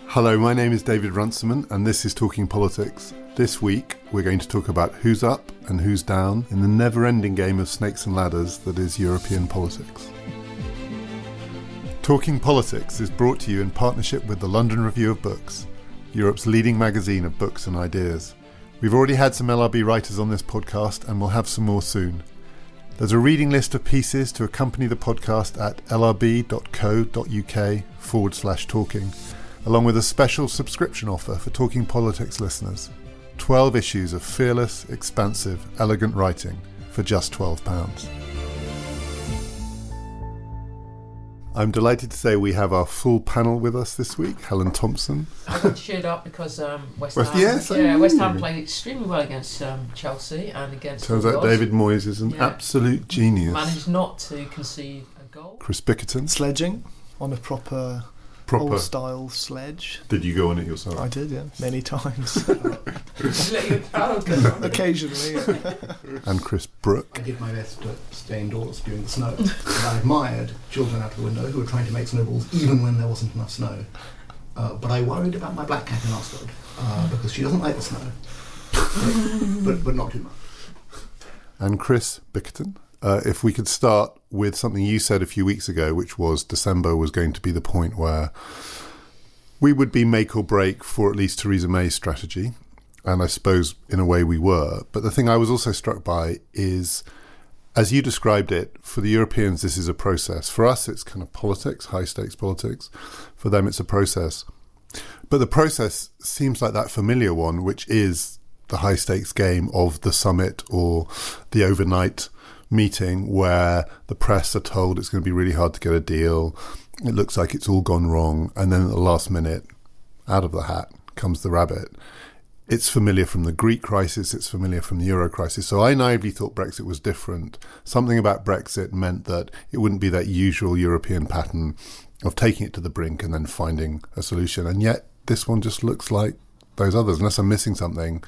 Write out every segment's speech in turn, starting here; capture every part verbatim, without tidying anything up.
Hello, my name is David Runciman and this is Talking Politics. This week we're going to talk about who's up and who's down in the never-ending game of snakes and ladders that is European politics. Talking Politics is brought to you in partnership with the London Review of Books, Europe's leading magazine of books and ideas. We've already had some L R B writers on this podcast and we'll have some more soon. There's a reading list of pieces to accompany the podcast at lrb.co.uk forward slash talking, along with a special subscription offer for Talking Politics listeners. twelve issues of fearless, expansive, elegant writing for just twelve pounds. I'm delighted to say we have our full panel with us this week. Helen Thompson. I got cheered up because um, West, West Ham, yes, yeah, West Ham played extremely well against um, Chelsea and against. Turns out David Moyes is an yeah. absolute genius. Managed not to concede a goal. Chris Bickerton. Sledging on a proper, proper old-style sledge. Did you go on it yourself? I did, yeah, many times. Occasionally, yeah. And Chris Brooke. I did my best to stay indoors during the snow. And I admired children out the window who were trying to make snowballs even when there wasn't enough snow. Uh, but I worried about my black cat in Ascot uh, because she doesn't like the snow, but but not too much. And Chris Bickerton. Uh, if we could start with something you said a few weeks ago, which was December was going to be the point where we would be make or break for at least Theresa May's strategy. And I suppose in a way we were. But the thing I was also struck by is, as you described it, for the Europeans, this is a process. For us, it's kind of politics, high stakes politics. For them, it's a process. But the process seems like that familiar one, which is the high stakes game of the summit or the overnight meeting where the press are told it's going to be really hard to get a deal. It looks like it's all gone wrong. And then at the last minute, out of the hat comes the rabbit. It's familiar from the Greek crisis. It's familiar from the Euro crisis. So I naively thought Brexit was different. Something about Brexit meant that it wouldn't be that usual European pattern of taking it to the brink and then finding a solution. And yet this one just looks like those others. Unless I'm missing something,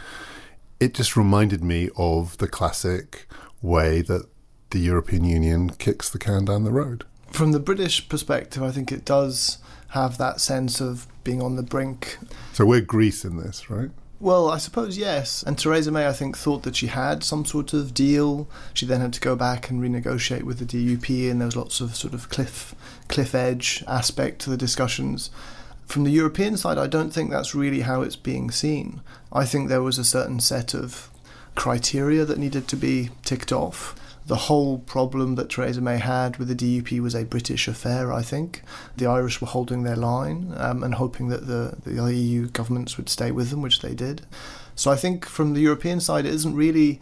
it just reminded me of the classic way that the European Union kicks the can down the road. From the British perspective, I think it does have that sense of being on the brink. So we're Greece in this, right? Well, I suppose yes. And Theresa May, I think, thought that she had some sort of deal. She then had to go back and renegotiate with the D U P, and there was lots of sort of cliff, cliff edge aspect to the discussions. From the European side, I don't think that's really how it's being seen. I think there was a certain set of criteria that needed to be ticked off. The whole problem that Theresa May had with the D U P was a British affair, I think. The Irish were holding their line um, and hoping that the, the E U governments would stay with them, which they did. So I think from the European side, it isn't really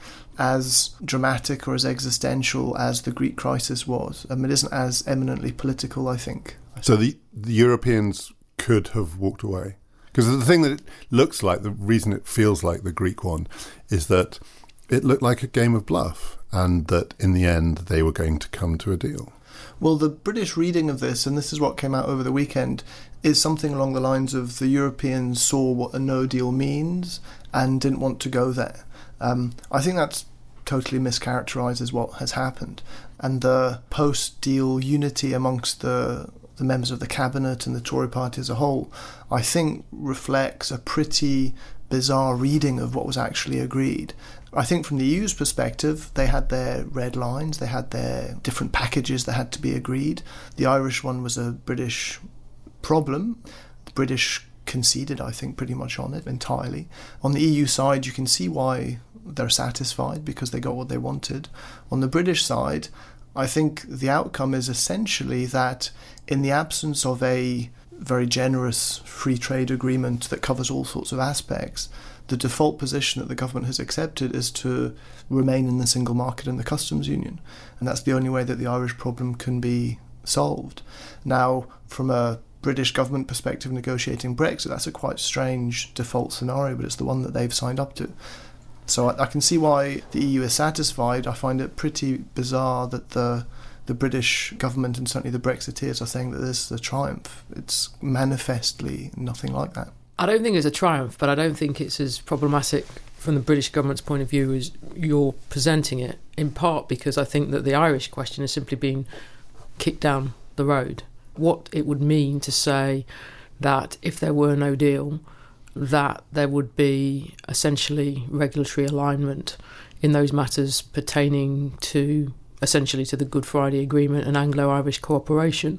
as dramatic or as existential as the Greek crisis was. Um, it isn't as eminently political, I think. So the, the Europeans could have walked away? Because the thing that it looks like, the reason it feels like the Greek one, is that it looked like a game of bluff and that in the end they were going to come to a deal. Well, the British reading of this, and this is what came out over the weekend, is something along the lines of the Europeans saw what a no deal means and didn't want to go there. Um, I think that's totally mischaracterises what has happened. And the post-deal unity amongst the the members of the cabinet and the Tory party as a whole, I think reflects a pretty bizarre reading of what was actually agreed. I think from the E U's perspective, they had their red lines, they had their different packages that had to be agreed. The Irish one was a British problem. The British conceded, I think, pretty much on it entirely. On the E U side, you can see why they're satisfied because they got what they wanted. On the British side, I think the outcome is essentially that in the absence of a very generous free trade agreement that covers all sorts of aspects, the default position that the government has accepted is to remain in the single market and the customs union. And that's the only way that the Irish problem can be solved. Now, from a British government perspective negotiating Brexit, that's a quite strange default scenario, but it's the one that they've signed up to. So I, I can see why the E U is satisfied. I find it pretty bizarre that the the British government and certainly the Brexiteers are saying that this is a triumph. It's manifestly nothing like that. I don't think it's a triumph, but I don't think it's as problematic from the British government's point of view as you're presenting it, in part because I think that the Irish question has simply been kicked down the road. What it would mean to say that if there were no deal, that there would be essentially regulatory alignment in those matters pertaining to essentially to the Good Friday Agreement and Anglo-Irish cooperation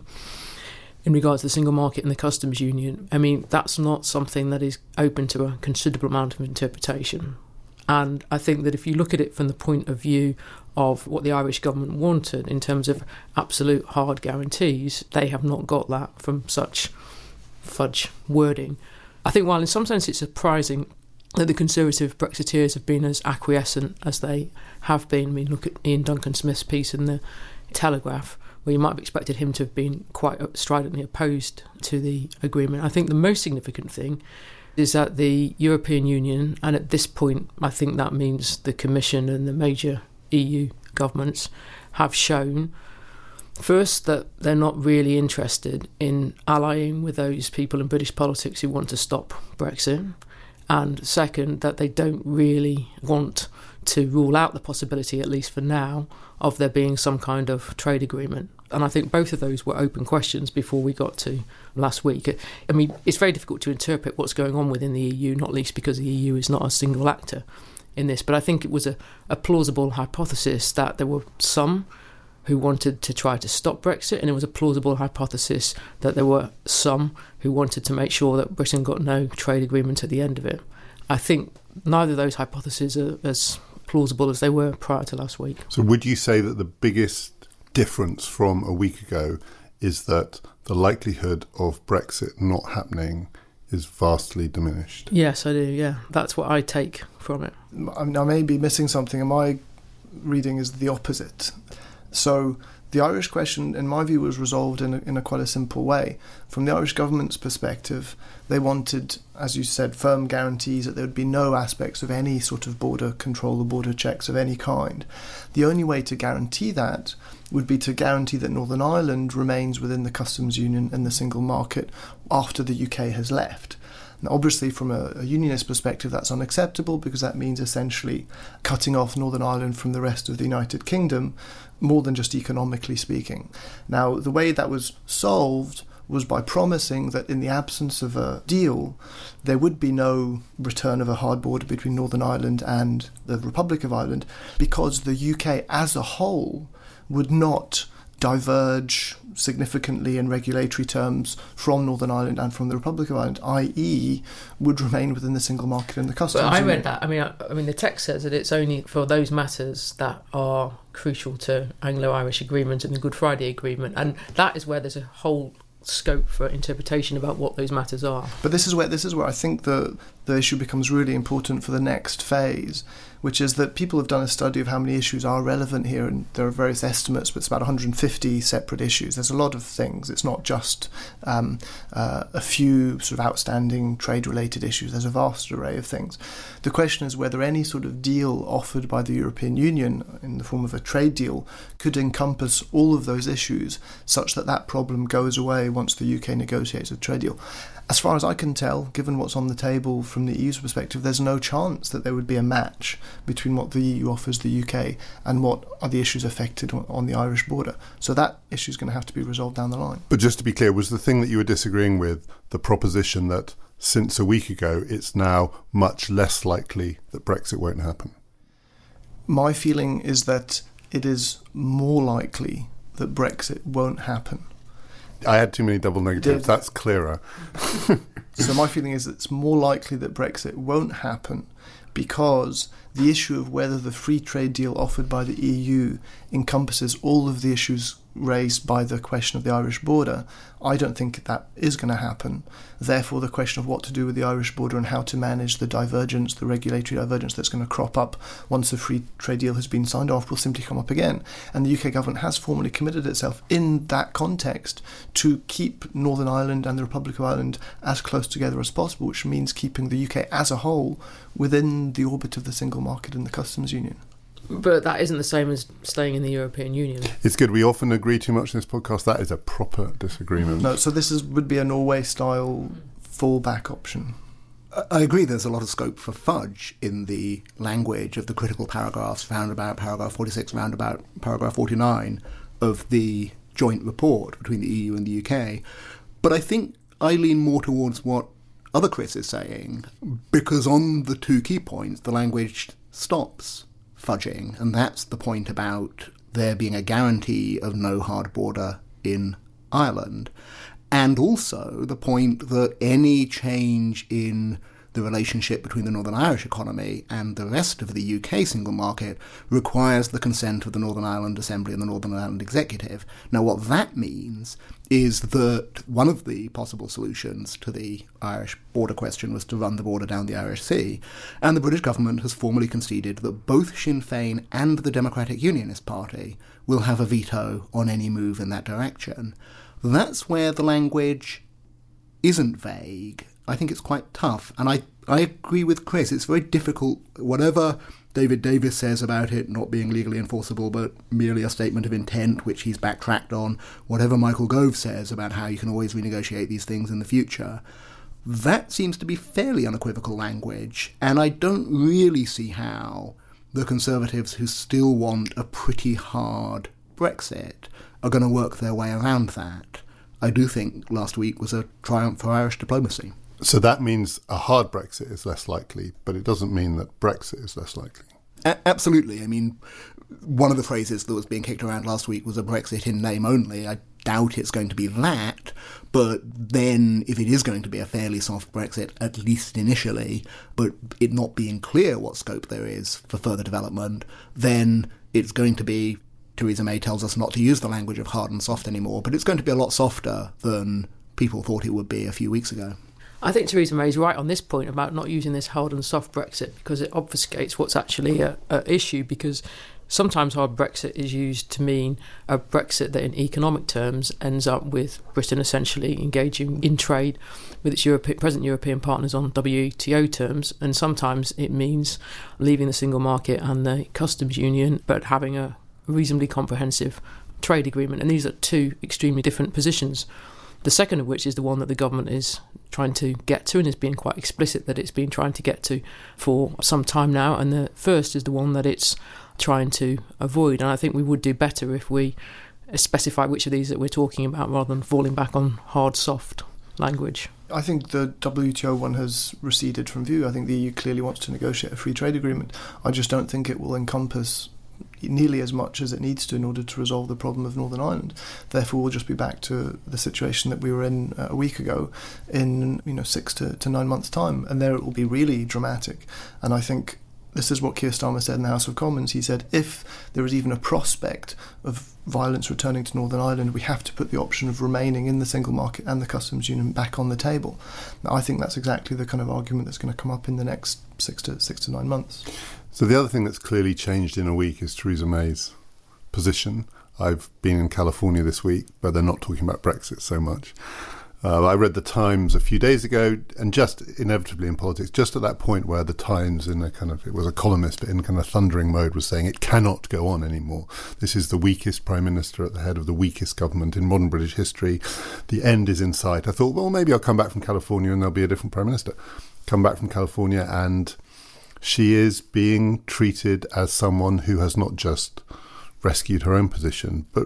in regards to the single market and the customs union. I mean, that's not something that is open to a considerable amount of interpretation. And I think that if you look at it from the point of view of what the Irish government wanted in terms of absolute hard guarantees, they have not got that from such fudge wording. I think while in some sense it's surprising that the Conservative Brexiteers have been as acquiescent as they have been. I mean, look at Ian Duncan Smith's piece in the Telegraph, where you might have expected him to have been quite stridently opposed to the agreement. I think the most significant thing is that the European Union, and at this point I think that means the Commission and the major E U governments, have shown first that they're not really interested in allying with those people in British politics who want to stop Brexit, and second, that they don't really want to rule out the possibility, at least for now, of there being some kind of trade agreement. And I think both of those were open questions before we got to last week. I mean, it's very difficult to interpret what's going on within the E U, not least because the E U is not a single actor in this. But I think it was a, a plausible hypothesis that there were some who wanted to try to stop Brexit, and it was a plausible hypothesis that there were some who wanted to make sure that Britain got no trade agreement at the end of it. I think neither of those hypotheses are as plausible as they were prior to last week. So would you say that the biggest difference from a week ago is that the likelihood of Brexit not happening is vastly diminished? Yes, I do, yeah. That's what I take from it. I mean, I may be missing something, and my reading is the opposite. So the Irish question, in my view, was resolved in a, in a quite a simple way. From the Irish government's perspective, they wanted, as you said, firm guarantees that there would be no aspects of any sort of border control or border checks of any kind. The only way to guarantee that would be to guarantee that Northern Ireland remains within the customs union and the single market after the U K has left. Now, obviously, from a, a unionist perspective, that's unacceptable because that means essentially cutting off Northern Ireland from the rest of the United Kingdom, more than just economically speaking. Now, the way that was solved was by promising that in the absence of a deal, there would be no return of a hard border between Northern Ireland and the Republic of Ireland, because the U K as a whole would not diverge significantly in regulatory terms from Northern Ireland and from the Republic of Ireland, that is would remain within the single market and the customs union. But I union. read that. I mean, I, I mean, the text says that it's only for those matters that are crucial to Anglo-Irish agreement and the Good Friday Agreement, and that is where there's a whole scope for interpretation about what those matters are. But this is where this is where I think the the issue becomes really important for the next phase, which is that people have done a study of how many issues are relevant here, and there are various estimates, but it's about one hundred fifty separate issues. There's a lot of things. It's not just um, uh, a few sort of outstanding trade-related issues. There's a vast array of things. The question is whether any sort of deal offered by the European Union in the form of a trade deal could encompass all of those issues such that that problem goes away once the U K negotiates a trade deal. As far as I can tell, given what's on the table from the E U's perspective, there's no chance that there would be a match between what the E U offers the U K and what are the issues affected on the Irish border. So that issue is going to have to be resolved down the line. But just to be clear, was the thing that you were disagreeing with the proposition that since a week ago it's now much less likely that Brexit won't happen? My feeling is that it is more likely that Brexit won't happen. I had too many double negatives. That's clearer. So my feeling is that it's more likely that Brexit won't happen because the issue of whether the free trade deal offered by the E U encompasses all of the issues raised by the question of the Irish border, I don't think that is going to happen. Therefore, the question of what to do with the Irish border and how to manage the divergence, the regulatory divergence that's going to crop up once a free trade deal has been signed off will simply come up again. And the U K government has formally committed itself in that context to keep Northern Ireland and the Republic of Ireland as close together as possible, which means keeping the U K as a whole within the orbit of the single market and the customs union. But that isn't the same as staying in the European Union. It's good. We often agree too much in this podcast. That is a proper disagreement. No, so this is would be a Norway-style fallback option. I agree there's a lot of scope for fudge in the language of the critical paragraphs found about paragraph forty-six, round about paragraph forty-nine of the joint report between the E U and the U K. But I think I lean more towards what other Chris is saying, because on the two key points, the language stops fudging, and that's the point about there being a guarantee of no hard border in Ireland, and also the point that any change in the relationship between the Northern Irish economy and the rest of the U K single market requires the consent of the Northern Ireland Assembly and the Northern Ireland Executive. Now, what that means is that one of the possible solutions to the Irish border question was to run the border down the Irish Sea, and the British government has formally conceded that both Sinn Féin and the Democratic Unionist Party will have a veto on any move in that direction. That's where the language isn't vague. I think it's quite tough, and I, I agree with Chris. It's very difficult, whatever David Davis says about it not being legally enforceable but merely a statement of intent, which he's backtracked on, whatever Michael Gove says about how you can always renegotiate these things in the future, that seems to be fairly unequivocal language, and I don't really see how the Conservatives who still want a pretty hard Brexit are going to work their way around that. I do think last week was a triumph for Irish diplomacy. So that means a hard Brexit is less likely, but it doesn't mean that Brexit is less likely. A- absolutely. I mean, one of the phrases that was being kicked around last week was a Brexit in name only. I doubt it's going to be that, but then if it is going to be a fairly soft Brexit, at least initially, but it not being clear what scope there is for further development, then it's going to be, Theresa May tells us not to use the language of hard and soft anymore, but it's going to be a lot softer than people thought it would be a few weeks ago. I think Theresa May is right on this point about not using this hard and soft Brexit, because it obfuscates what's actually a, a issue, because sometimes hard Brexit is used to mean a Brexit that in economic terms ends up with Britain essentially engaging in trade with its Europe- present European partners on W T O terms, and sometimes it means leaving the single market and the customs union but having a reasonably comprehensive trade agreement, and these are two extremely different positions. The second of which is the one that the government is trying to get to and is being quite explicit that it's been trying to get to for some time now, and the first is the one that it's trying to avoid. And I think we would do better if we specify which of these that we're talking about rather than falling back on hard, soft language. I think the W T O one has receded from view. I think the E U clearly wants to negotiate a free trade agreement. I just don't think it will encompass nearly as much as it needs to in order to resolve the problem of Northern Ireland. Therefore, we'll just be back to the situation that we were in uh, a week ago in, you know, six to, to nine months' time, and there it will be really dramatic. And I think this is what Keir Starmer said in the House of Commons. He said, if there is even a prospect of violence returning to Northern Ireland, we have to put the option of remaining in the single market and the customs union back on the table. Now, I think that's exactly the kind of argument that's going to come up in the next six to six to nine months. So the other thing that's clearly changed in a week is Theresa May's position. I've been in California this week, but they're not talking about Brexit so much. Uh, I read the Times a few days ago, and just inevitably in politics, just at that point where the Times, in a kind of, it was a columnist, but in kind of thundering mode, was saying it cannot go on anymore. This is the weakest Prime Minister at the head of the weakest government in modern British history. The end is in sight. I thought, well, maybe I'll come back from California and there'll be a different Prime Minister. Come back from California, and she is being treated as someone who has not just rescued her own position, but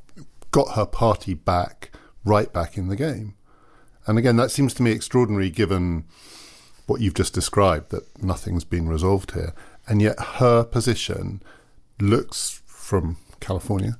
got her party back, right back in the game. And again, that seems to me extraordinary given what you've just described, that nothing's been resolved here. And yet her position looks, from California,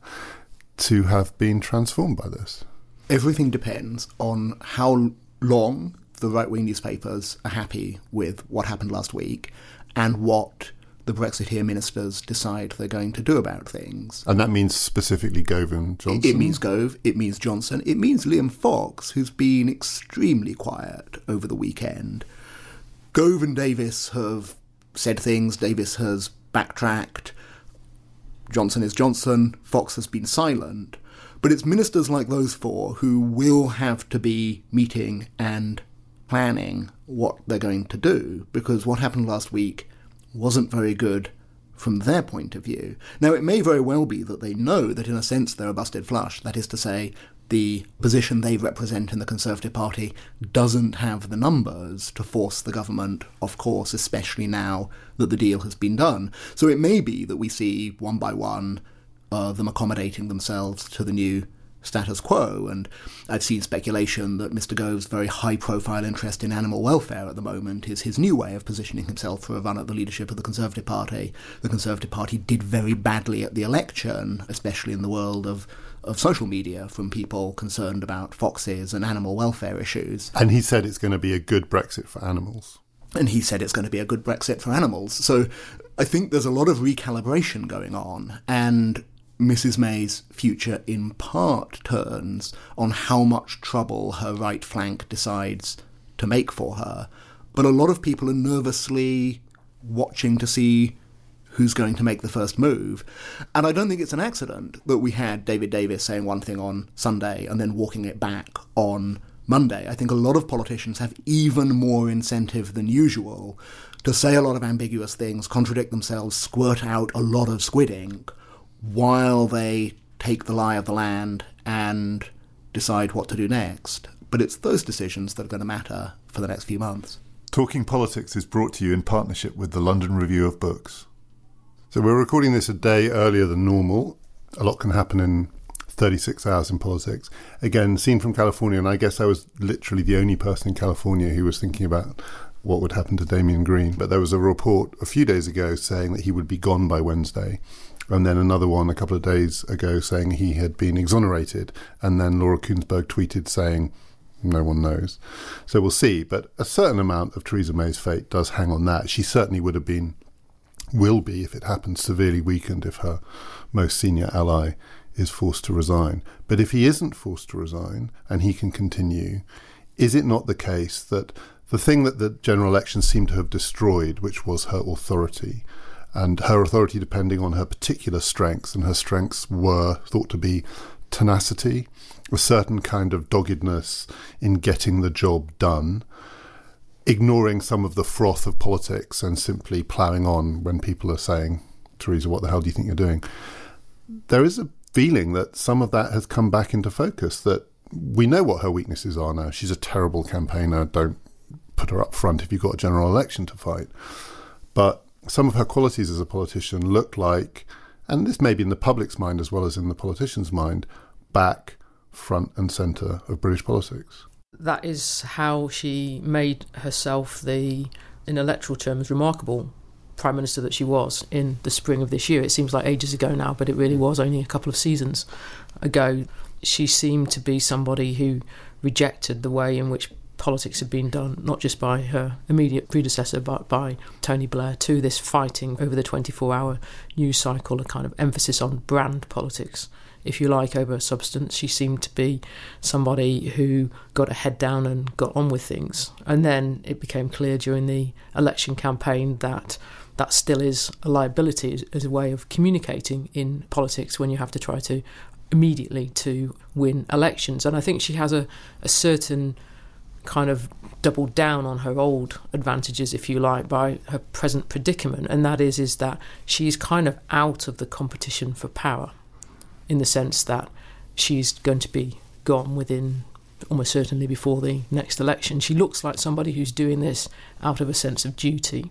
to have been transformed by this. Everything depends on how long the right-wing newspapers are happy with what happened last week and what the Brexiteer ministers decide they're going to do about things. And that means specifically Gove and Johnson? It means Gove, it means Johnson, it means Liam Fox, who's been extremely quiet over the weekend. Gove and Davis have said things, Davis has backtracked, Johnson is Johnson, Fox has been silent. But it's ministers like those four who will have to be meeting and planning what they're going to do, because what happened last week wasn't very good from their point of view. Now, it may very well be that they know that in a sense they're a busted flush. That is to say, the position they represent in the Conservative Party doesn't have the numbers to force the government off course, especially now that the deal has been done. So it may be that we see, one by one, uh, them accommodating themselves to the new status quo. And I've seen speculation that Mister Gove's very high-profile interest in animal welfare at the moment is his new way of positioning himself for a run at the leadership of the Conservative Party. The Conservative Party did very badly at the election, especially in the world of, of social media, from people concerned about foxes and animal welfare issues. And he said it's going to be a good Brexit for animals. And he said it's going to be a good Brexit for animals. So I think there's a lot of recalibration going on, and Missus May's future in part turns on how much trouble her right flank decides to make for her. But a lot of people are nervously watching to see who's going to make the first move. And I don't think it's an accident that we had David Davis saying one thing on Sunday and then walking it back on Monday. I think a lot of politicians have even more incentive than usual to say a lot of ambiguous things, contradict themselves, squirt out a lot of squid ink, while they take the lie of the land and decide what to do next. But it's those decisions that are going to matter for the next few months. Talking Politics is brought to you in partnership with the London Review of Books. So we're recording this a day earlier than normal. A lot can happen in thirty-six hours in politics. Again, seen from California, and I guess I was literally the only person in California who was thinking about what would happen to Damien Green. But there was a report a few days ago saying that he would be gone by Wednesday. And then another one a couple of days ago saying he had been exonerated. And then Laura Kuenssberg tweeted saying, no one knows. So we'll see. But a certain amount of Theresa May's fate does hang on that. She certainly would have been, will be, if it happens, severely weakened if her most senior ally is forced to resign. But if he isn't forced to resign and he can continue, is it not the case that the thing that the general elections seemed to have destroyed, which was her authority, and her authority depending on her particular strengths, and her strengths were thought to be tenacity, a certain kind of doggedness in getting the job done, ignoring some of the froth of politics and simply ploughing on when people are saying, Theresa, what the hell do you think you're doing? There is a feeling that some of that has come back into focus, that we know what her weaknesses are now. She's a terrible campaigner. Don't put her up front if you've got a general election to fight. But some of her qualities as a politician look like, and this may be in the public's mind as well as in the politician's mind, back, front and centre of British politics. That is how she made herself the, in electoral terms, remarkable Prime Minister that she was in the spring of this year. It seems like ages ago now, but it really was only a couple of seasons ago. She seemed to be somebody who rejected the way in which politics had been done, not just by her immediate predecessor, but by Tony Blair, to this fighting over the twenty-four hour news cycle, a kind of emphasis on brand politics, if you like, over substance. She seemed to be somebody who got her head down and got on with things. And then it became clear during the election campaign that that still is a liability as, as a way of communicating in politics when you have to try to immediately to win elections. And I think she has a, a certain kind of doubled down on her old advantages, if you like, by her present predicament, and that is is that she's kind of out of the competition for power, in the sense that she's going to be gone within, almost certainly before the next election. She looks like somebody who's doing this out of a sense of duty,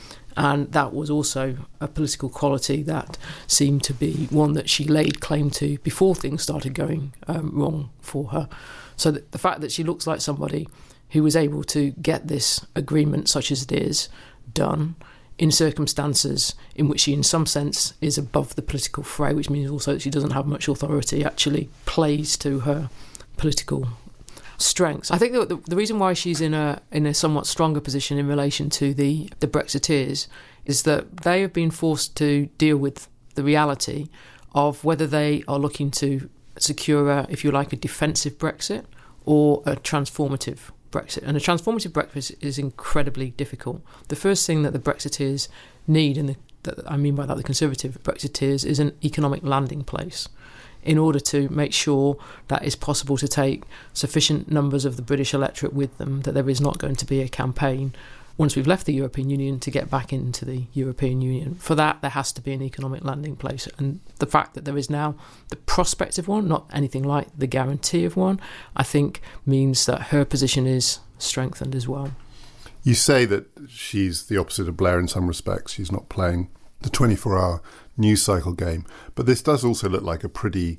and that was also a political quality that seemed to be one that she laid claim to before things started going um, wrong for her. So the fact that she looks like somebody who was able to get this agreement, such as it is, done in circumstances in which she in some sense is above the political fray, which means also that she doesn't have much authority, actually plays to her political strengths. I think that the, the reason why she's in a in a somewhat stronger position in relation to the, the Brexiteers is that they have been forced to deal with the reality of whether they are looking to secure, a, if you like, a defensive Brexit or a transformative Brexit. And a transformative Brexit is incredibly difficult. The first thing that the Brexiteers need, and the, that I mean by that the Conservative Brexiteers, is an economic landing place in order to make sure that it's possible to take sufficient numbers of the British electorate with them, that there is not going to be a campaign once we've left the European Union to get back into the European Union. For that, there has to be an economic landing place. And the fact that there is now the prospect of one, not anything like the guarantee of one, I think means that her position is strengthened as well. You say that she's the opposite of Blair in some respects. She's not playing the twenty-four hour news cycle game. But this does also look like a pretty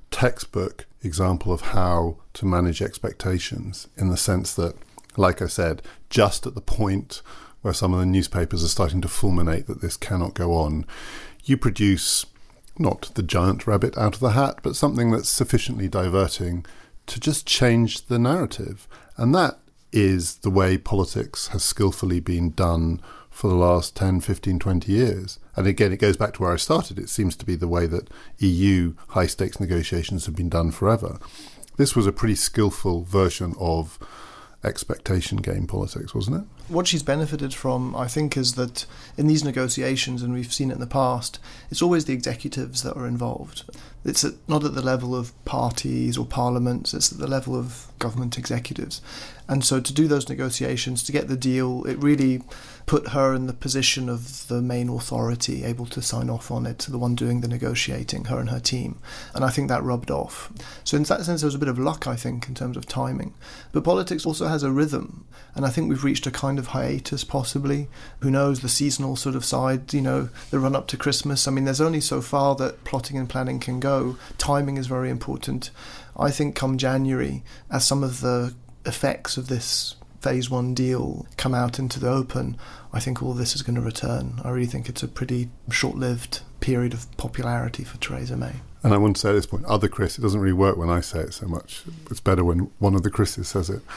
textbook example of how to manage expectations, in the sense that, like I said, just at the point where some of the newspapers are starting to fulminate that this cannot go on, you produce not the giant rabbit out of the hat, but something that's sufficiently diverting to just change the narrative. And that is the way politics has skillfully been done for the last ten, fifteen, twenty years. And again, it goes back to where I started. It seems to be the way that E U high-stakes negotiations have been done forever. This was a pretty skillful version of expectation game politics, wasn't it? What she's benefited from, I think, is that in these negotiations, and we've seen it in the past, it's always the executives that are involved. It's at, not at the level of parties or parliaments, it's at the level of government executives. And so to do those negotiations, to get the deal, it really put her in the position of the main authority, able to sign off on it, the one doing the negotiating, her and her team. And I think that rubbed off. So in that sense, there was a bit of luck, I think, in terms of timing. But politics also has a rhythm, and I think we've reached a kind of hiatus, possibly. Who knows, the seasonal sort of side, you know, the run up to Christmas. I mean, there's only so far that plotting and planning can go. Timing is very important. I think come January, as some of the effects of this phase one deal come out into the open, I think all this is going to return. I really think it's a pretty short-lived period of popularity for Theresa May. And I want to say at this point, other Chris, it doesn't really work when I say it so much. It's better when one of the Chris's says it.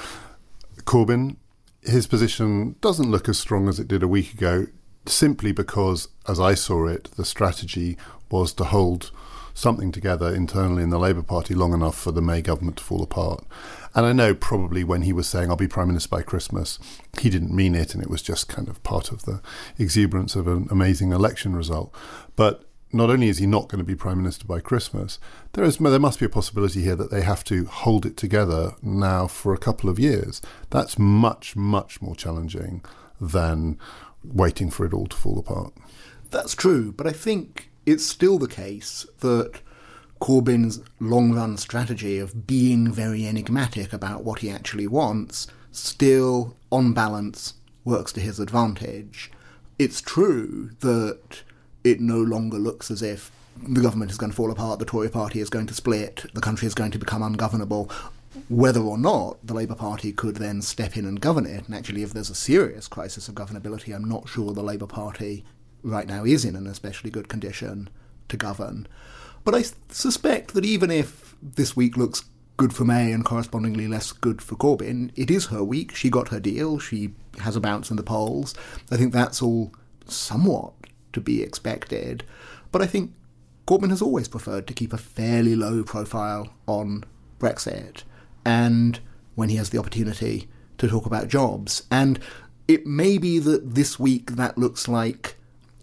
Corbyn, his position doesn't look as strong as it did a week ago, simply because, as I saw it, the strategy was to hold something together internally in the Labour Party long enough for the May government to fall apart. And I know probably when he was saying, I'll be Prime Minister by Christmas, he didn't mean it, and it was just kind of part of the exuberance of an amazing election result. But not only is he not going to be Prime Minister by Christmas, there is there must be a possibility here that they have to hold it together now for a couple of years. That's much, much more challenging than waiting for it all to fall apart. That's true, but I think it's still the case that Corbyn's long-run strategy of being very enigmatic about what he actually wants still, on balance, works to his advantage. It's true that it no longer looks as if the government is going to fall apart, the Tory party is going to split, the country is going to become ungovernable. Whether or not the Labour Party could then step in and govern it, and actually if there's a serious crisis of governability, I'm not sure the Labour Party right now is in an especially good condition to govern. But I suspect that even if this week looks good for May and correspondingly less good for Corbyn, it is her week. She got her deal. She has a bounce in the polls. I think that's all somewhat to be expected. But I think Corbyn has always preferred to keep a fairly low profile on Brexit, and when he has the opportunity to talk about jobs. And it may be that this week that looks like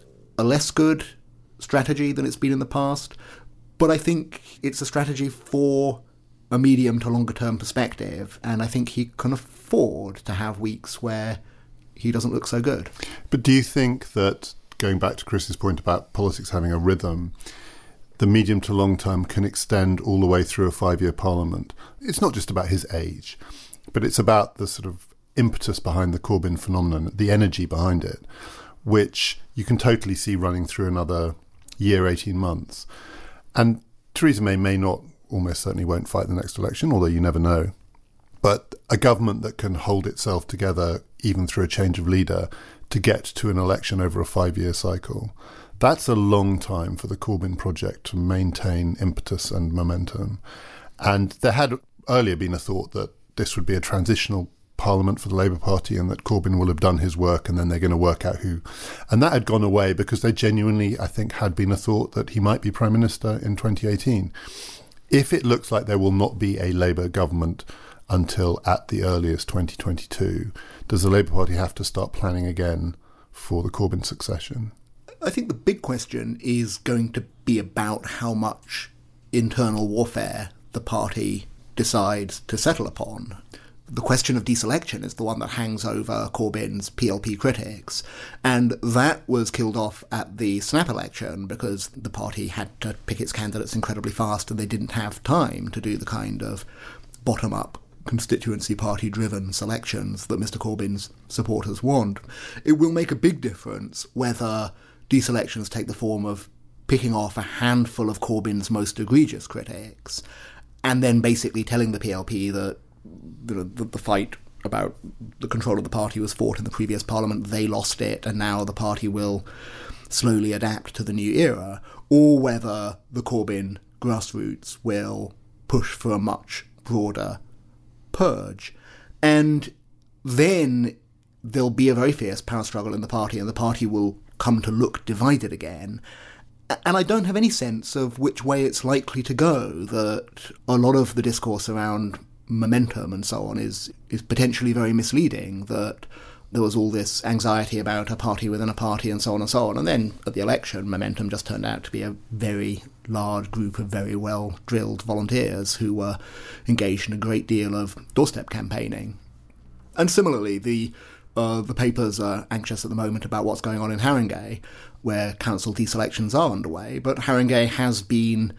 a less good strategy than it's been in the past, but I think it's a strategy for a medium to longer term perspective, and I think he can afford to have weeks where he doesn't look so good. But do you think that, going back to Chris's point about politics having a rhythm, the medium to long term can extend all the way through a five-year parliament? It's not just about his age, but it's about the sort of impetus behind the Corbyn phenomenon, the energy behind it, which you can totally see running through another year, eighteen months. And Theresa May may not, almost certainly won't fight the next election, although you never know. But a government that can hold itself together, even through a change of leader, to get to an election over a five-year cycle, that's a long time for the Corbyn project to maintain impetus and momentum. And there had earlier been a thought that this would be a transitional parliament for the Labour Party and that Corbyn will have done his work and then they're going to work out who. And that had gone away because there genuinely, I think, had been a thought that he might be Prime Minister in twenty eighteen. If it looks like there will not be a Labour government until at the earliest twenty twenty-two, does the Labour Party have to start planning again for the Corbyn succession? I think the big question is going to be about how much internal warfare the party decides to settle upon. The question of deselection is the one that hangs over Corbyn's P L P critics, and that was killed off at the snap election because the party had to pick its candidates incredibly fast and they didn't have time to do the kind of bottom-up constituency party-driven selections that Mister Corbyn's supporters want. It will make a big difference whether deselections take the form of picking off a handful of Corbyn's most egregious critics, and then basically telling the P L P that you know, the, the fight about the control of the party was fought in the previous parliament, they lost it, and now the party will slowly adapt to the new era, or whether the Corbyn grassroots will push for a much broader purge. And then there'll be a very fierce power struggle in the party, and the party will come to look divided again. And I don't have any sense of which way it's likely to go, that a lot of the discourse around momentum and so on is is potentially very misleading, that there was all this anxiety about a party within a party and so on and so on, and then at the election, momentum just turned out to be a very large group of very well-drilled volunteers who were engaged in a great deal of doorstep campaigning. And similarly, the uh, the papers are anxious at the moment about what's going on in Haringey, where council deselections are underway, but Haringey has been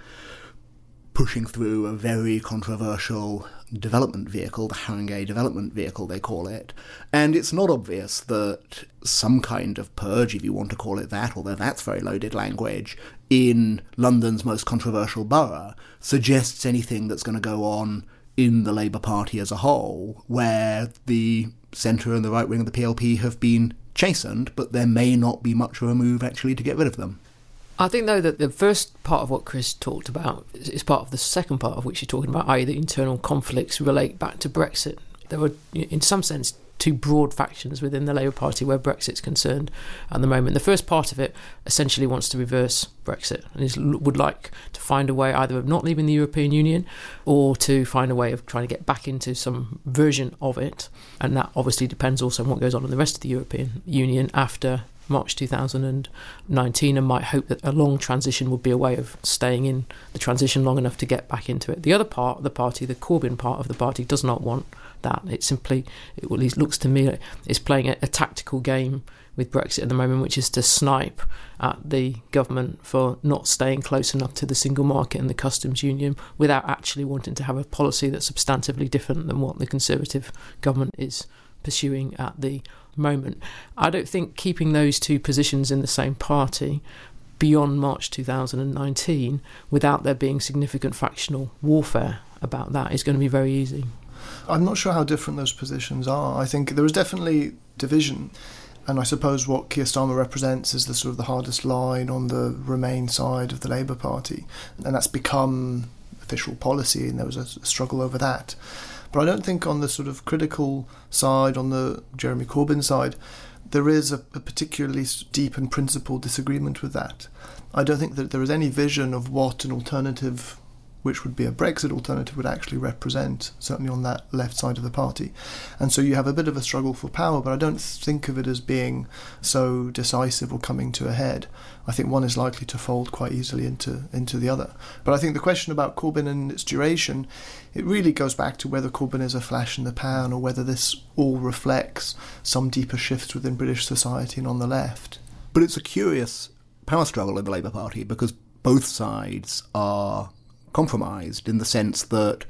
pushing through a very controversial development vehicle, the Haringey Development Vehicle, they call it. And it's not obvious that some kind of purge, if you want to call it that, although that's very loaded language, in London's most controversial borough suggests anything that's going to go on in the Labour Party as a whole, where the centre and the right wing of the P L P have been chastened, but there may not be much of a move actually to get rid of them. I think, though, that the first part of what Chris talked about is part of the second part of which you're talking about, that is the internal conflicts relate back to Brexit. There were, in some sense, two broad factions within the Labour Party where Brexit's concerned at the moment. The first part of it essentially wants to reverse Brexit and is, would like to find a way either of not leaving the European Union or to find a way of trying to get back into some version of it. And that obviously depends also on what goes on in the rest of the European Union after March two thousand nineteen, and might hope that a long transition would be a way of staying in the transition long enough to get back into it. The other part of the party, the Corbyn part of the party, does not want that. It simply, it at least looks to me like it's playing a, a tactical game with Brexit at the moment, which is to snipe at the government for not staying close enough to the single market and the customs union without actually wanting to have a policy that's substantively different than what the Conservative government is pursuing at the moment. I don't think keeping those two positions in the same party beyond March two thousand nineteen without there being significant factional warfare about that is going to be very easy. I'm not sure how different those positions are. I think there is definitely division, and I suppose what Keir Starmer represents is the sort of the hardest line on the Remain side of the Labour Party, and that's become official policy, and there was a struggle over that. But I don't think on the sort of critical side, on the Jeremy Corbyn side, there is a, a particularly deep and principled disagreement with that. I don't think that there is any vision of what an alternative, which would be a Brexit alternative, would actually represent, certainly on that left side of the party. And so you have a bit of a struggle for power, but I don't think of it as being so decisive or coming to a head. I think one is likely to fold quite easily into, into the other. But I think the question about Corbyn and its duration, it really goes back to whether Corbyn is a flash in the pan or whether this all reflects some deeper shifts within British society and on the left. But it's a curious power struggle in the Labour Party because both sides are compromised in the sense that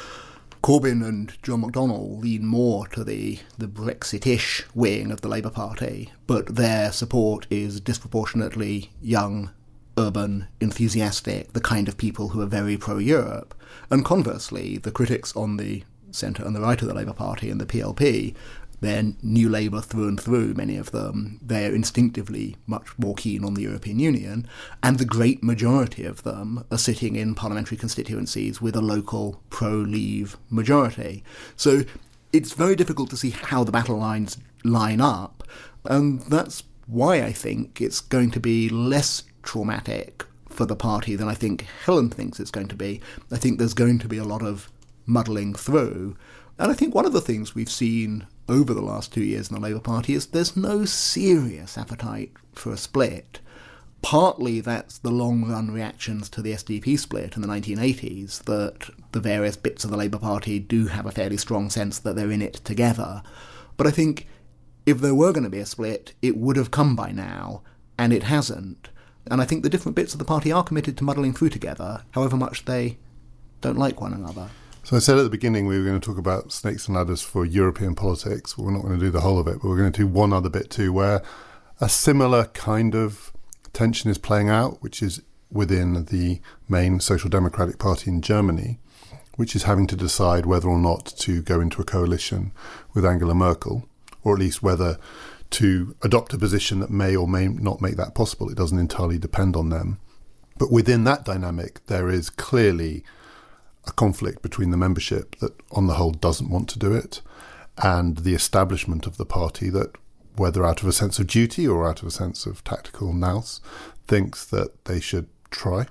Corbyn and John McDonnell lean more to the, the Brexit-ish wing of the Labour Party, but their support is disproportionately young, urban, enthusiastic, the kind of people who are very pro-Europe. And conversely, the critics on the centre and the right of the Labour Party and the P L P, they're New Labour through and through, many of them. They're instinctively much more keen on the European Union, and the great majority of them are sitting in parliamentary constituencies with a local pro-Leave majority. So it's very difficult to see how the battle lines line up, and that's why I think it's going to be less traumatic for the party than I think Helen thinks it's going to be. I think there's going to be a lot of muddling through, and I think one of the things we've seen over the last two years in the Labour Party is there's no serious appetite for a split. Partly that's the long-run reactions to the S D P split in the nineteen eighties, that the various bits of the Labour Party do have a fairly strong sense that they're in it together. But I think if there were going to be a split, it would have come by now, and it hasn't. And I think the different bits of the party are committed to muddling through together, however much they don't like one another. So I said at the beginning we were going to talk about snakes and ladders for European politics. We're not going to do the whole of it, but we're going to do one other bit too, where a similar kind of tension is playing out, which is within the main Social Democratic Party in Germany, which is having to decide whether or not to go into a coalition with Angela Merkel, or at least whether to adopt a position that may or may not make that possible. It doesn't entirely depend on them. But within that dynamic, there is clearly a conflict between the membership that, on the whole, doesn't want to do it, and the establishment of the party that, whether out of a sense of duty or out of a sense of tactical nous, thinks that they should try.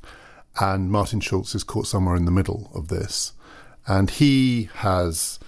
And Martin Schulz is caught somewhere in the middle of this. And he has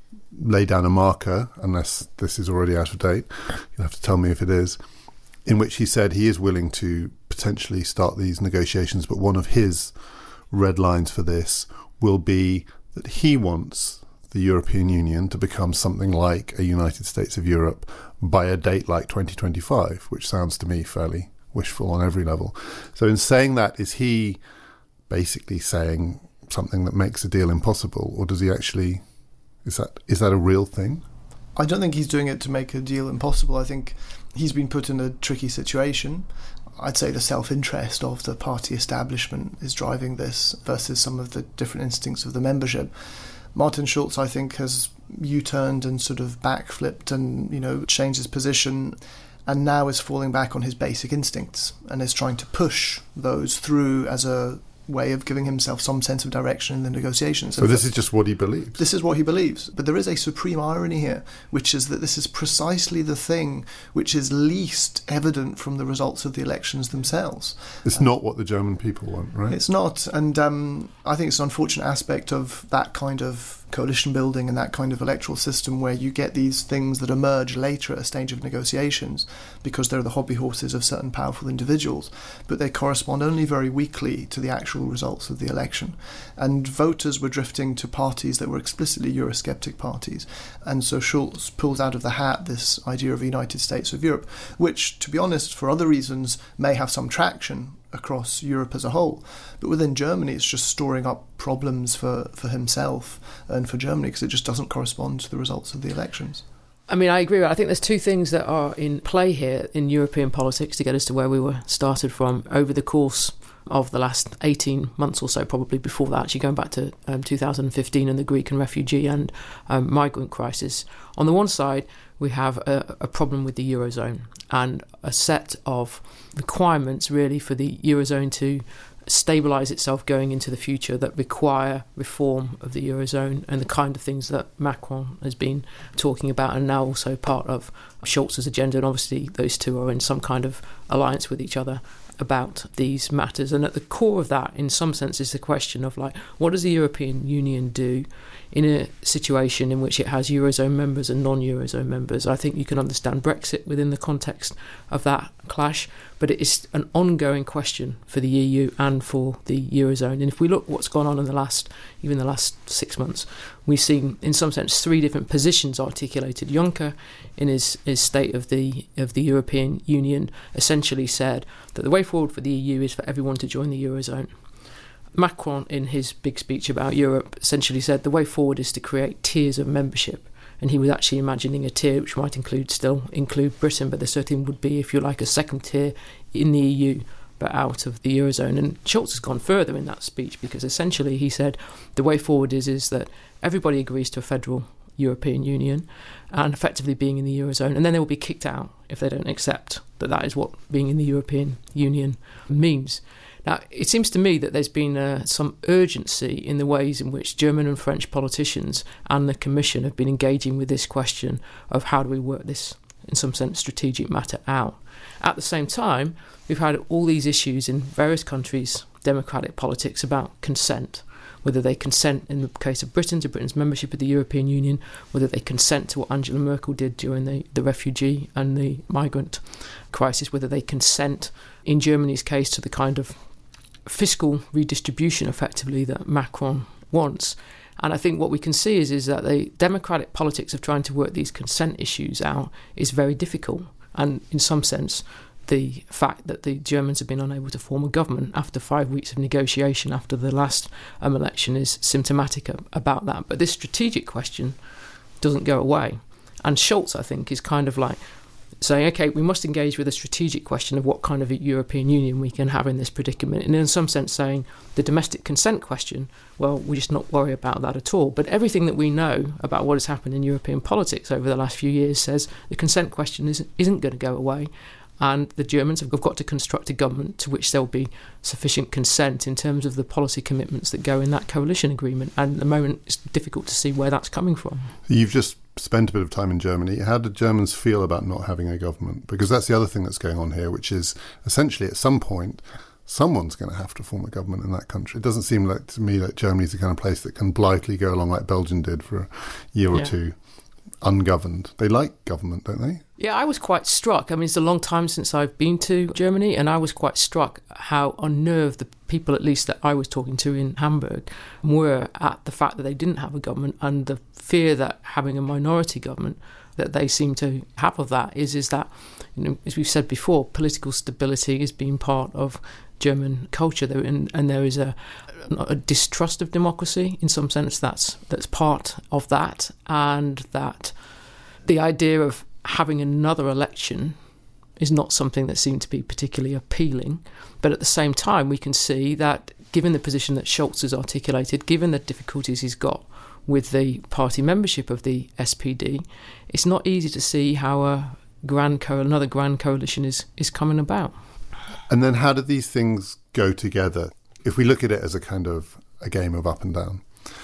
laid down a marker, unless this is already out of date, you'll have to tell me if it is, in which he said he is willing to potentially start these negotiations, but one of his red lines for this will be that he wants the European Union to become something like a United States of Europe by a date like twenty twenty-five, which sounds to me fairly wishful on every level. So in saying that, is he basically saying something that makes a deal impossible, or does he actually, is that is that a real thing? I don't think he's doing it to make a deal impossible. I think he's been put in a tricky situation. I'd say the self-interest of the party establishment is driving this versus some of the different instincts of the membership. Martin Schulz, I think, has U-turned and sort of backflipped and, you know, changed his position, and now is falling back on his basic instincts and is trying to push those through as a way of giving himself some sense of direction in the negotiations. So this is just what he believes? This is what he believes. But there is a supreme irony here, which is that this is precisely the thing which is least evident from the results of the elections themselves. It's uh, not what the German people want, right? It's not. And um, I think it's an unfortunate aspect of that kind of coalition building and that kind of electoral system where you get these things that emerge later at a stage of negotiations because they're the hobby horses of certain powerful individuals, but they correspond only very weakly to the actual results of the election. And voters were drifting to parties that were explicitly Eurosceptic parties. And so Schulz pulls out of the hat this idea of a United States of Europe, which, to be honest, for other reasons, may have some traction across Europe as a whole. But within Germany, it's just storing up problems for, for himself and for Germany because it just doesn't correspond to the results of the elections. I mean, I agree. I think there's two things that are in play here in European politics to get us to where we were started from over the course of the last eighteen months or so, probably before that, actually going back to um, two thousand fifteen and the Greek and refugee and um, migrant crisis. On the one side, we have a, a problem with the Eurozone and a set of requirements really for the Eurozone to stabilise itself going into the future that require reform of the Eurozone and the kind of things that Macron has been talking about and now also part of Schulz's agenda. And obviously those two are in some kind of alliance with each other about these matters. And at the core of that, in some sense, is the question of, like, what does the European Union do in a situation in which it has Eurozone members and non-Eurozone members? I think you can understand Brexit within the context of that clash, but it is an ongoing question for the E U and for the Eurozone. And if we look what's gone on in the last, even the last six months, we've seen, in some sense, three different positions articulated. Juncker, in his, his State of the of the European Union, essentially said that the way forward for the E U is for everyone to join the Eurozone. Macron, in his big speech about Europe, essentially said the way forward is to create tiers of membership. And he was actually imagining a tier which might include still include Britain, but there certainly would be, if you like, a second tier in the E U, but out of the Eurozone. And Schulz has gone further in that speech because essentially he said the way forward is, is that everybody agrees to a federal European Union and effectively being in the Eurozone, and then they will be kicked out if they don't accept that that is what being in the European Union means. Now, it seems to me that there's been uh, some urgency in the ways in which German and French politicians and the Commission have been engaging with this question of how do we work this, in some sense, strategic matter out. At the same time, we've had all these issues in various countries, democratic politics, about consent, whether they consent, in the case of Britain, to Britain's membership of the European Union, whether they consent to what Angela Merkel did during the, the refugee and the migrant crisis, whether they consent, in Germany's case, to the kind of fiscal redistribution, effectively, that Macron wants. And I think what we can see is, is that the democratic politics of trying to work these consent issues out is very difficult. And in some sense, the fact that the Germans have been unable to form a government after five weeks of negotiation after the last um, election is symptomatic of, about that. But this strategic question doesn't go away. And Schulz, I think, is kind of like saying, OK, we must engage with a strategic question of what kind of a European Union we can have in this predicament. And in some sense saying the domestic consent question, well, we just not worry about that at all. But everything that we know about what has happened in European politics over the last few years says the consent question is, isn't going to go away. And the Germans have got to construct a government to which there will be sufficient consent in terms of the policy commitments that go in that coalition agreement. And at the moment, it's difficult to see where that's coming from. You've just spent a bit of time in Germany. How do Germans feel about not having a government? Because that's the other thing that's going on here, which is essentially at some point, someone's going to have to form a government in that country. It doesn't seem like to me that Germany's the kind of place that can blithely go along like Belgium did for a year or yeah. two, ungoverned. They like government, don't they? Yeah, I was quite struck. I mean, it's a long time since I've been to Germany, and I was quite struck how unnerved the people, at least that I was talking to in Hamburg, were at the fact that they didn't have a government, and the fear that having a minority government that they seem to have of that is, is that, you know, as we've said before, political stability is being part of German culture, there, and, and there is a, a distrust of democracy in some sense that's that's part of that, and that the idea of having another election is not something that seemed to be particularly appealing. But at the same time, we can see that given the position that Scholz has articulated, given the difficulties he's got with the party membership of the S P D, it's not easy to see how a grand co- another grand coalition is, is coming about. And then how do these things go together? If we look at it as a kind of a game of up and down,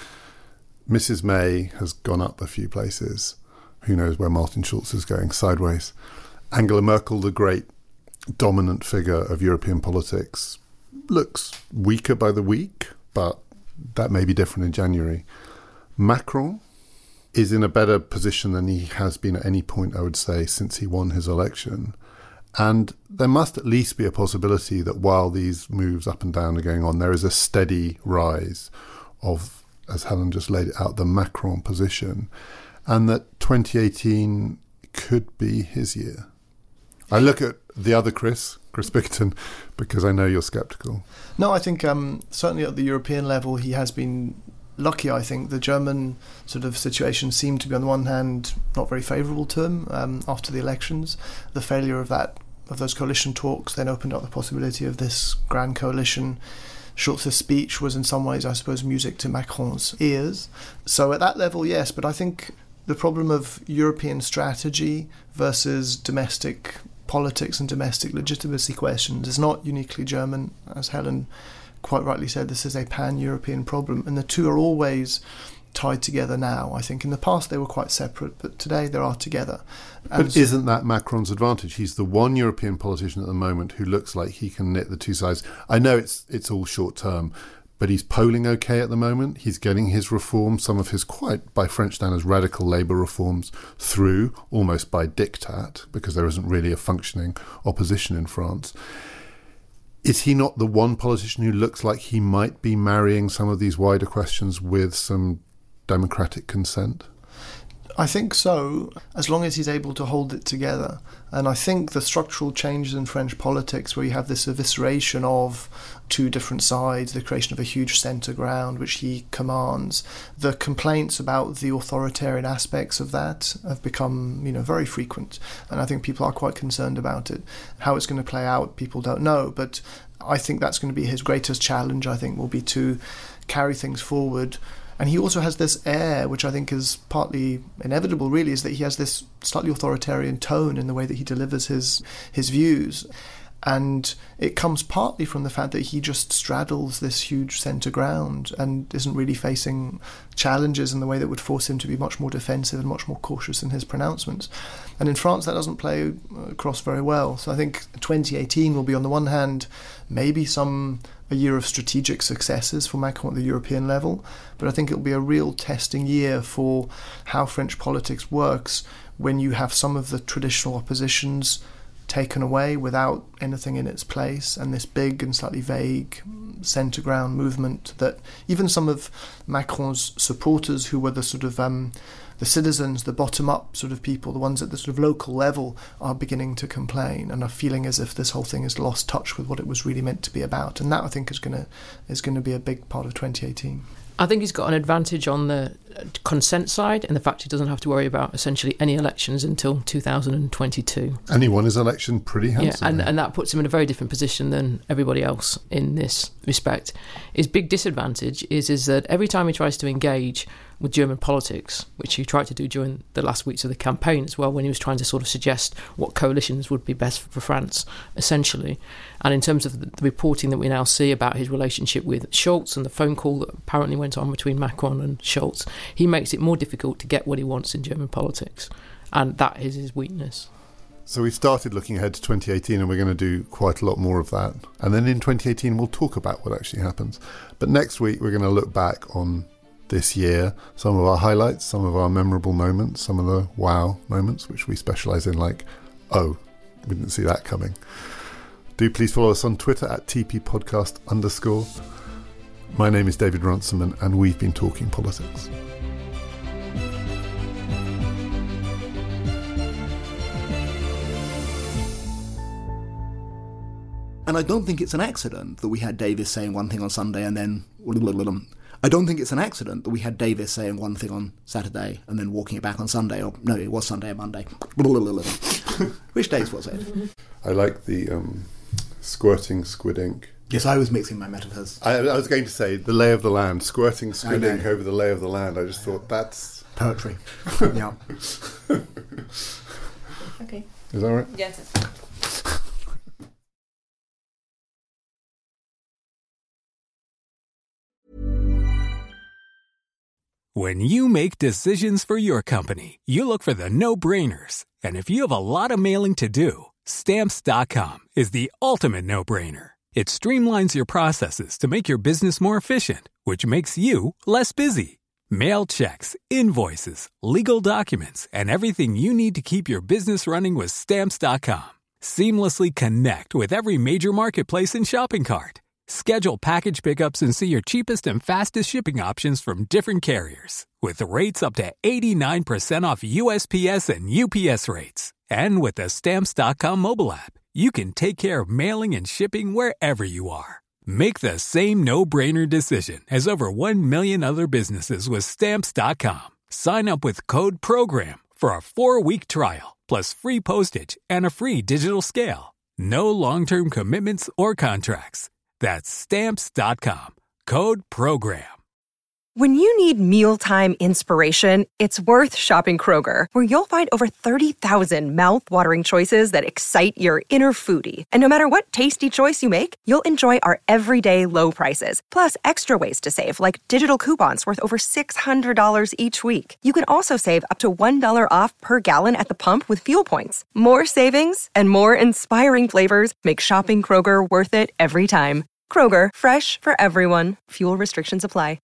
Missus May has gone up a few places. Who knows where Martin Schulz is going, sideways. Angela Merkel, the great dominant figure of European politics, looks weaker by the week, but that may be different in January. Macron is in a better position than he has been at any point, I would say, since he won his election. And there must at least be a possibility that while these moves up and down are going on, there is a steady rise of, as Helen just laid it out, the Macron position, and that twenty eighteen could be his year. I look at the other Chris, Chris Bickerton, because I know you're sceptical. No, I think um, certainly at the European level he has been lucky. I think the German sort of situation seemed to be on the one hand not very favourable to him um, after the elections. The failure of that of those coalition talks then opened up the possibility of this grand coalition. Schulz's speech was in some ways, I suppose, music to Macron's ears. So at that level, yes, but I think the problem of European strategy versus domestic politics and domestic legitimacy questions is not uniquely German. As Helen quite rightly said, this is a pan-European problem, and the two are always tied together now. I think in the past they were quite separate, but today they are together. And but isn't that Macron's advantage? He's the one European politician at the moment who looks like he can knit the two sides. I know it's it's all short term, but he's polling okay at the moment. He's getting his reforms, some of his quite, by French standards, radical labour reforms through, almost by diktat, because there isn't really a functioning opposition in France. Is he not the one politician who looks like he might be marrying some of these wider questions with some democratic consent? I think so, as long as he's able to hold it together. And I think the structural changes in French politics, where you have this evisceration of two different sides, the creation of a huge centre ground which he commands, the complaints about the authoritarian aspects of that have become, you know, very frequent. And I think people are quite concerned about it. How it's going to play out, people don't know. But I think that's going to be his greatest challenge, I think, will be to carry things forward. And he also has this air, which I think is partly inevitable, really, is that he has this slightly authoritarian tone in the way that he delivers his his views. And it comes partly from the fact that he just straddles this huge centre ground and isn't really facing challenges in the way that would force him to be much more defensive and much more cautious in his pronouncements. And in France, that doesn't play across very well. So I think twenty eighteen will be, on the one hand, maybe some a year of strategic successes for Macron at the European level, but I think it'll be a real testing year for how French politics works when you have some of the traditional oppositions taken away without anything in its place, and this big and slightly vague centre ground movement that even some of Macron's supporters, who were the sort of um, the citizens, the bottom-up sort of people, the ones at the sort of local level, are beginning to complain and are feeling as if this whole thing has lost touch with what it was really meant to be about. And that, I think, is going to is going to be a big part of twenty eighteen. I think he's got an advantage on the consent side and the fact he doesn't have to worry about essentially any elections until two thousand twenty-two. And he won his election pretty handsomely. Yeah, and, and that puts him in a very different position than everybody else in this respect. His big disadvantage is, is that every time he tries to engage with German politics, which he tried to do during the last weeks of the campaign as well, when he was trying to sort of suggest what coalitions would be best for France, essentially. And in terms of the reporting that we now see about his relationship with Scholz and the phone call that apparently went on between Macron and Scholz, he makes it more difficult to get what he wants in German politics. And that is his weakness. So we've started looking ahead to twenty eighteen, and we're going to do quite a lot more of that. And then in twenty eighteen, we'll talk about what actually happens. But next week, we're going to look back on this year, some of our highlights, some of our memorable moments, some of the wow moments, which we specialise in, like, oh, we didn't see that coming. Do please follow us on Twitter at T P Podcast underscore. My name is David Runciman, and we've been talking politics. And I don't think it's an accident that we had Davis saying one thing on Sunday and then... I don't think it's an accident that we had Davis saying one thing on Saturday and then walking it back on Sunday. Or no, it was Sunday and Monday. Which days was it? I like the um, squirting squid ink. Yes, I was mixing my metaphors. I, I was going to say the lay of the land, squirting squid ink over the lay of the land. I just thought that's... Poetry. Yeah. Okay. Is that right? Yes, that's fine. When you make decisions for your company, you look for the no-brainers. And if you have a lot of mailing to do, Stamps dot com is the ultimate no-brainer. It streamlines your processes to make your business more efficient, which makes you less busy. Mail checks, invoices, legal documents, and everything you need to keep your business running with Stamps dot com. Seamlessly connect with every major marketplace and shopping cart. Schedule package pickups and see your cheapest and fastest shipping options from different carriers. With rates up to eighty-nine percent off U S P S and U P S rates. And with the Stamps dot com mobile app, you can take care of mailing and shipping wherever you are. Make the same no-brainer decision as over one million other businesses with Stamps dot com. Sign up with code PROGRAM for a four-week trial, plus free postage and a free digital scale. No long-term commitments or contracts. That's Stamps dot com. Code PROGRAM. When you need mealtime inspiration, it's worth shopping Kroger, where you'll find over thirty thousand mouth-watering choices that excite your inner foodie. And no matter what tasty choice you make, you'll enjoy our everyday low prices, plus extra ways to save, like digital coupons worth over six hundred dollars each week. You can also save up to one dollar off per gallon at the pump with fuel points. More savings and more inspiring flavors make shopping Kroger worth it every time. Kroger, fresh for everyone. Fuel restrictions apply.